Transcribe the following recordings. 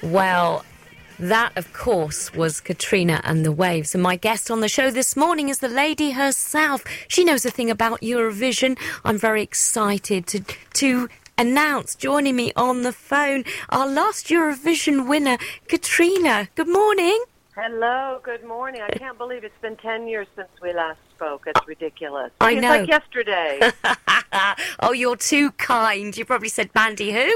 Well, that, of course, was Katrina and the Waves. And my guest on the show this morning is the lady herself. She knows a thing about Eurovision. I'm very excited to announce, joining me on the phone, our last Eurovision winner, Katrina. Good morning. Hello, good morning. I can't believe it's been 10 years since we last spoke. It's ridiculous. I know. It's like yesterday. Oh, you're too kind. You probably said Mandy who?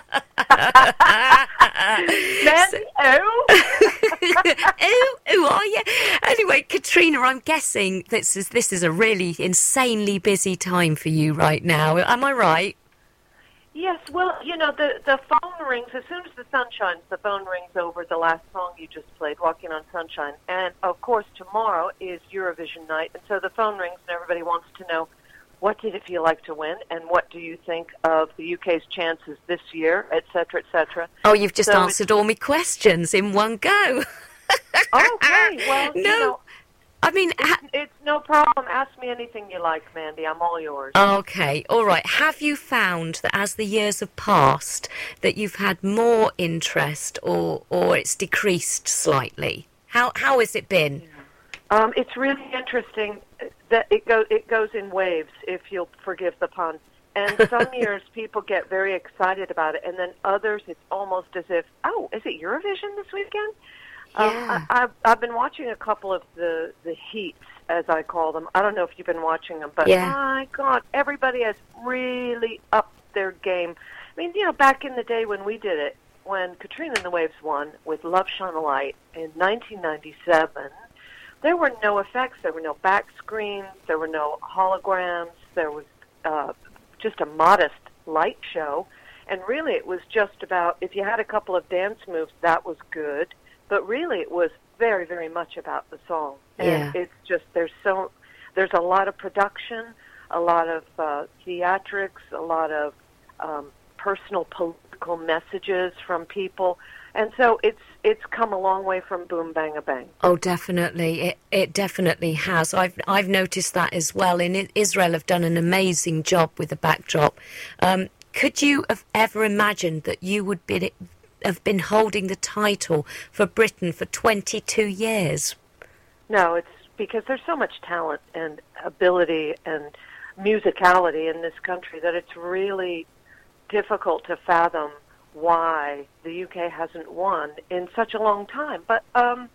Mandy Who are you? Anyway, Katrina, I'm guessing this is a really insanely busy time for you right now. Am I right? Yes, well, you know, the phone rings. As soon as the sun shines, the phone rings over the last song you just played, Walking on Sunshine. And, of course, tomorrow is Eurovision night. And so the phone rings and everybody wants to know, what did it feel like to win? And what do you think of the UK's chances this year, et cetera, et cetera? Oh, you've just answered all my questions in one go. Okay, well, no. you know, I mean, it's no problem. Ask me anything you like, Mandy. I'm all yours. Okay, all right. Have you found that as the years have passed, that you've had more interest, or it's decreased slightly? How has it been? It's really interesting that it goes in waves, if you'll forgive the pun. And some years people get very excited about it, and then others it's almost as if, oh, is it Eurovision this weekend? Yeah. I've been watching a couple of the heats, as I call them. I don't know if you've been watching them, but my God, everybody has really upped their game. I mean, you know, back in the day when we did it, when Katrina and the Waves won with Love Shone a Light in 1997, there were no effects, there were no back screens, there were no holograms, there was just a modest light show, and really it was just about, if you had a couple of dance moves, that was good. But really, it was very, very much about the song. And it's just, there's a lot of production, a lot of theatrics, a lot of personal political messages from people. And so it's come a long way from Boom Bang a Bang. Oh, definitely. It definitely has. I've noticed that as well. In Israel have done an amazing job with the backdrop. Could you have ever imagined that you would have been holding the title for Britain for 22 years? No, it's because there's so much talent and ability and musicality in this country that it's really difficult to fathom why the UK hasn't won in such a long time. But,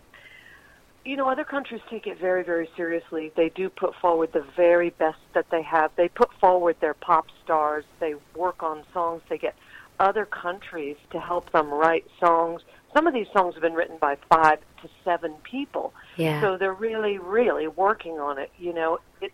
you know, other countries take it very, very seriously. They do put forward the very best that they have. They put forward their pop stars. They work on songs. They get other countries to help them write songs. Some of these songs have been written by 5 to 7 people. Yeah. So they're really, really working on it. You know, it's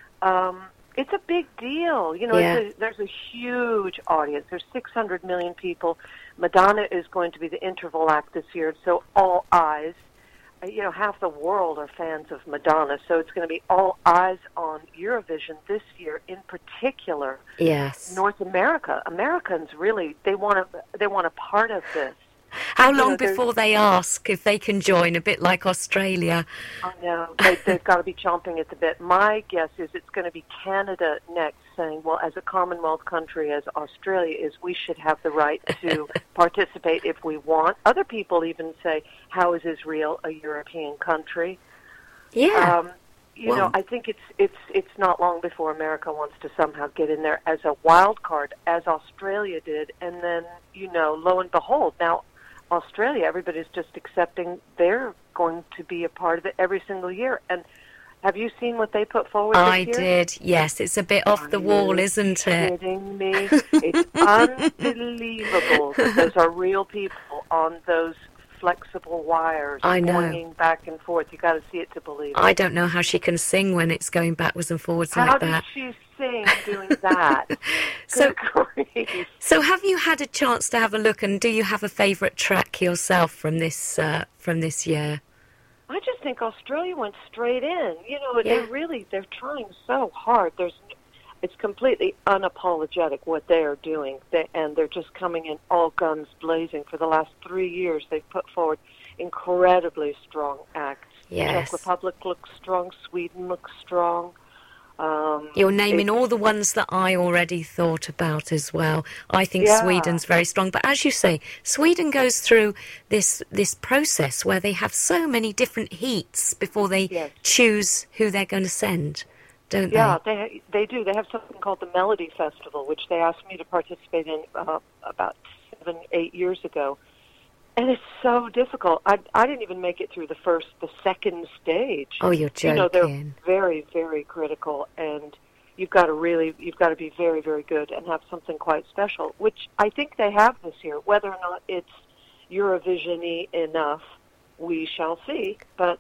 a big deal. You know, there's a huge audience. There's 600 million people. Madonna is going to be the interval act this year, so all eyes. You know, half the world are fans of Madonna, so it's going to be all eyes on Eurovision this year. In particular, North America. Americans really they want a part of this. How long before they ask if they can join? A bit like Australia. I know they've got to be chomping at the bit. My guess is it's going to be Canada next, saying, well, as a Commonwealth country as Australia is, we should have the right to participate if we want. Other people even say, how is Israel a European country? Yeah. You know, I think it's not long before America wants to somehow get in there as a wild card, as Australia did, and then, you know, lo and behold, now Australia, everybody's just accepting they're going to be a part of it every single year. And have you seen what they put forward this year? I did, yes. It's a bit off the wall, isn't it? Kidding me? It's unbelievable that those are real people on those flexible wires swinging back and forth. You got to see it to believe it. I don't know how she can sing when it's going backwards and forwards like that. How did she sing doing that? So have you had a chance to have a look, and do you have a favourite track yourself from this year? I just think Australia went straight in. You know, they're trying so hard. It's completely unapologetic what they are doing, and they're just coming in all guns blazing. For the last 3 years, they've put forward incredibly strong acts. Yes. The Czech Republic looks strong. Sweden looks strong. You're naming all the ones that I already thought about as well. I think Sweden's very strong. But as you say, Sweden goes through this process where they have so many different heats before they choose who they're going to send, don't they? Yeah, they do. They have something called the Melody Festival, which they asked me to participate in about 7-8 years ago. And it's so difficult. I didn't even make it through the second stage. Oh, you're joking. They're very, very critical, and you've got to be very, very good and have something quite special, which I think they have this year. Whether or not it's Eurovision-y enough, we shall see. But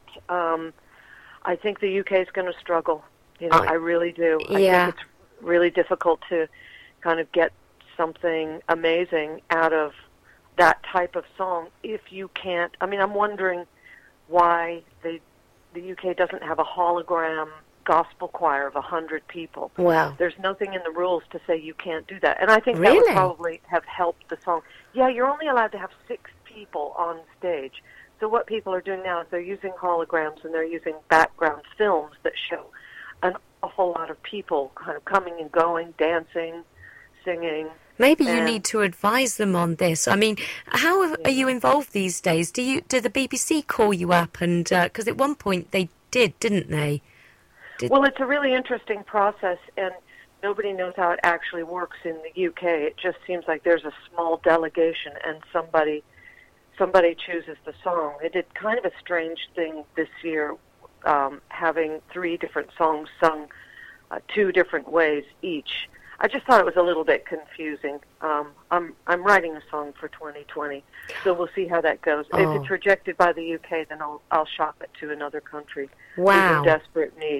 I think the UK is going to struggle. I really do. I think it's really difficult to kind of get something amazing out of that type of song if you can't. I mean, I'm wondering why the UK doesn't have a hologram gospel choir of 100 people. Wow. There's nothing in the rules to say you can't do that. And I think that would probably have helped the song. Yeah, you're only allowed to have 6 people on stage. So what people are doing now is they're using holograms and they're using background films that show an awful lot of people kind of coming and going, dancing, singing. Maybe you need to advise them on this. I mean, how are you involved these days? Do the BBC call you up? And because at one point they did, didn't they? Well, it's a really interesting process, and nobody knows how it actually works in the UK. It just seems like there's a small delegation, and somebody chooses the song. They did kind of a strange thing this year, having 3 different songs sung 2 different ways each. I just thought it was a little bit confusing. I'm writing a song for 2020, so we'll see how that goes. Oh. If it's rejected by the UK, then I'll shop it to another country. Wow! In desperate need,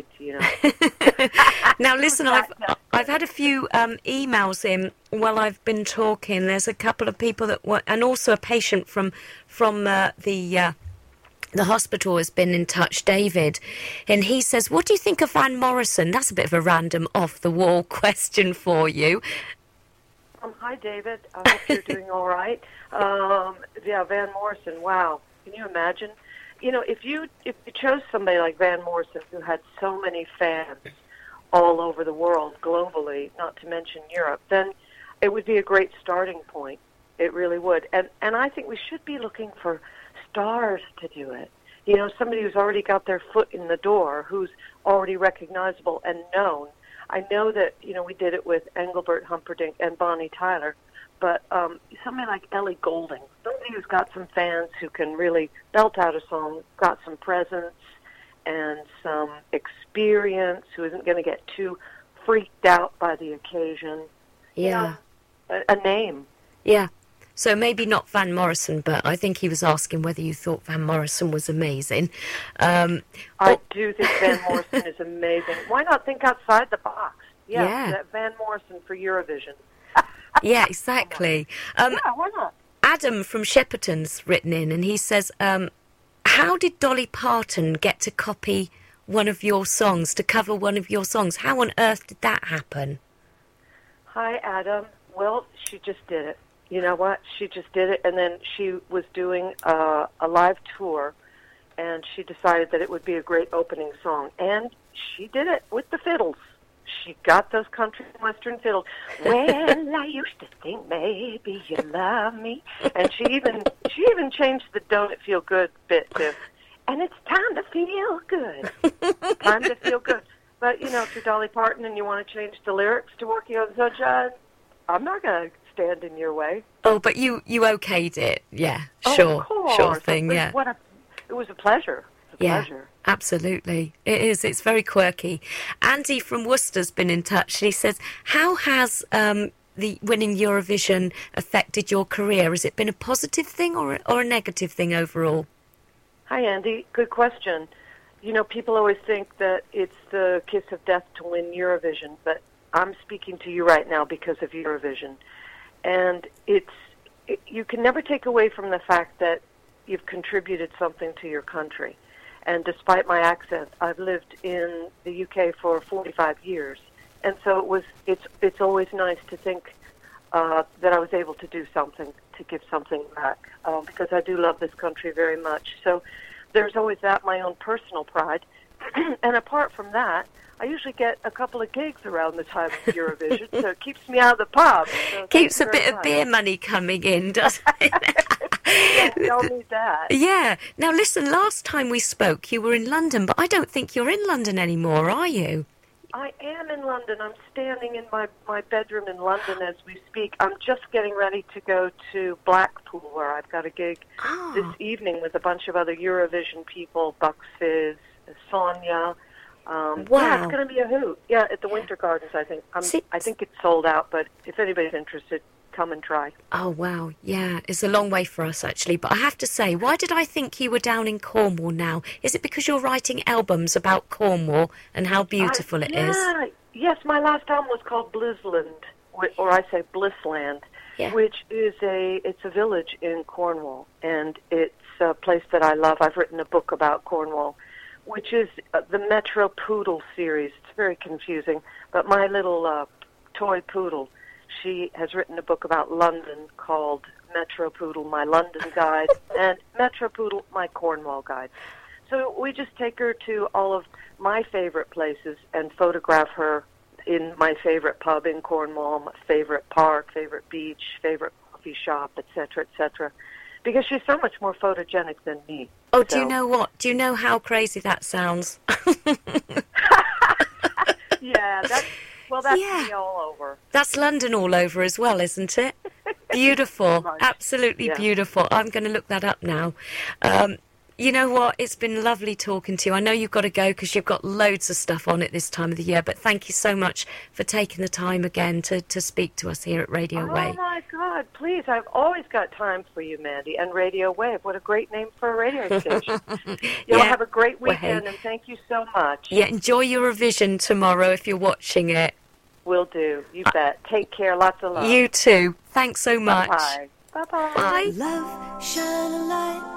Now listen, I've had a few emails in while I've been talking. There's a couple of people and also a patient from the hospital has been in touch, David, and he says, what do you think of Van Morrison? That's a bit of a random off-the-wall question for you. Hi, David. I hope you're doing all right. Van Morrison, wow. Can you imagine? If you chose somebody like Van Morrison, who had so many fans all over the world, globally, not to mention Europe, then it would be a great starting point. It really would. And I think we should be looking for stars to do it. Somebody who's already got their foot in the door, who's already recognizable and known. I know that, we did it with Engelbert Humperdinck and Bonnie Tyler, but somebody like Ellie Goulding, somebody who's got some fans who can really belt out a song, got some presence and some experience, who isn't going to get too freaked out by the occasion. Yeah. A name. Yeah. So maybe not Van Morrison, but I think he was asking whether you thought Van Morrison was amazing. I do think Van Morrison is amazing. Why not think outside the box? Yeah. Van Morrison for Eurovision. Yeah, exactly. Why not? Adam from Shepperton's written in, and he says, how did Dolly Parton get to copy one of your songs, to cover one of your songs? How on earth did that happen? Hi, Adam. Well, she just did it. You know what? She just did it, and then she was doing a live tour, and she decided that it would be a great opening song, and she did it with the fiddles. She got those country and western fiddles. Well, I used to think maybe you love me, and she even changed the "Don't It Feel Good" bit to, and it's time to feel good. Time to feel good. But if you're Dolly Parton and you want to change the lyrics to "Working on the Sunshine," I'm not going to stand in your way. Oh, but you okayed it. Yeah, sure. Of course. Sure thing, yeah. It was a pleasure. Pleasure. Absolutely. It is. It's very quirky. Andy from Worcester's been in touch. He says, how has the winning Eurovision affected your career? Has it been a positive thing or a negative thing overall? Hi, Andy. Good question. People always think that it's the kiss of death to win Eurovision, but I'm speaking to you right now because of Eurovision. And you can never take away from the fact that you've contributed something to your country. And despite my accent, I've lived in the UK for 45 years. And so it's always nice to think that I was able to do something, to give something back, because I do love this country very much. So there's always that, my own personal pride. And apart from that, I usually get a couple of gigs around the time of Eurovision, so it keeps me out of the pub. So keeps a bit of beer money coming in, doesn't it? Yeah, we all need that. Yeah. Now, listen, last time we spoke, you were in London, but I don't think you're in London anymore, are you? I am in London. I'm standing in my bedroom in London as we speak. I'm just getting ready to go to Blackpool, where I've got a gig this evening with a bunch of other Eurovision people, Bucks Fizz, Sonia. Wow. Yeah, it's going to be a hoot. Yeah, at the Winter Gardens, I think. I think it's sold out, but if anybody's interested, come and try. Oh, wow. Yeah, it's a long way for us, actually. But I have to say, why did I think you were down in Cornwall now? Is it because you're writing albums about Cornwall and how beautiful it is? Yes, my last album was called Blissland, or I say Blissland, which is it's a village in Cornwall, and it's a place that I love. I've written a book about Cornwall, which is the Metro Poodle series. It's very confusing, but my little toy poodle, she has written a book about London called Metro Poodle, My London Guide, and Metro Poodle, My Cornwall Guide. So we just take her to all of my favorite places and photograph her in my favorite pub in Cornwall, my favorite park, favorite beach, favorite coffee shop, etc., etc., because she's so much more photogenic than me. Oh, do you know what? Do you know how crazy that sounds? Yeah, that's me all over. That's London all over as well, isn't it? Beautiful. Right. Absolutely beautiful. I'm going to look that up now. You know what? It's been lovely talking to you. I know you've got to go because you've got loads of stuff on at this time of the year, but thank you so much for taking the time again to speak to us here at Radio Wave. Oh, my God. Please, I've always got time for you, Mandy, and Radio Wave. What a great name for a radio station. You'll have a great weekend, and thank you so much. Yeah, enjoy Eurovision tomorrow if you're watching it. Will do. You bet. Take care. Lots of love. You too. Thanks so much. Bye-bye. Bye-bye. Bye. Love, shine a light